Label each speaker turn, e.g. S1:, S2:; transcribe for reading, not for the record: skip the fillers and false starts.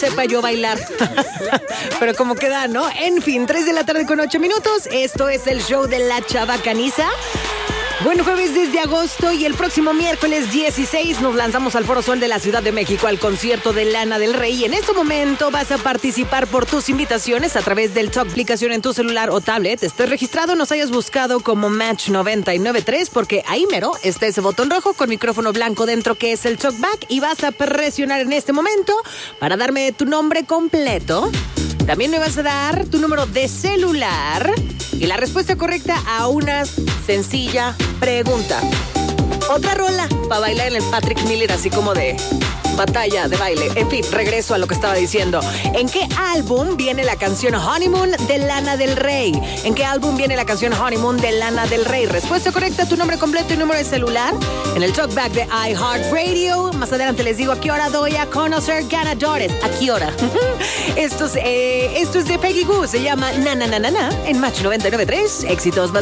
S1: sepa yo bailar. Pero como queda, ¿no? En fin, 3:08 p.m. Esto es el show de la Chavacaniza. Buen jueves desde agosto y el próximo miércoles 16 nos lanzamos al Foro Sol de la Ciudad de México al concierto de Lana del Rey. Y en este momento vas a participar por tus invitaciones a través del Talk aplicación en tu celular o tablet. Estés registrado, nos hayas buscado como Match 99.3 porque ahí mero está ese botón rojo con micrófono blanco dentro que es el Talkback y vas a presionar en este momento para darme tu nombre completo. También me vas a dar tu número de celular y la respuesta correcta a una sencilla pregunta. Otra rola para bailar en el Patrick Miller, así como de batalla de baile. En fin, regreso a lo que estaba diciendo. ¿En qué álbum viene la canción Honeymoon de Lana del Rey? ¿En qué álbum viene la canción Honeymoon de Lana del Rey? Respuesta correcta, tu nombre completo y número de celular en el Talkback de iHeartRadio. Más adelante les digo a qué hora doy a conocer ganadores. ¿A qué hora? Esto es de Peggy Goo. Se llama Na Na Na Na Na en Match 99.3. Éxitos.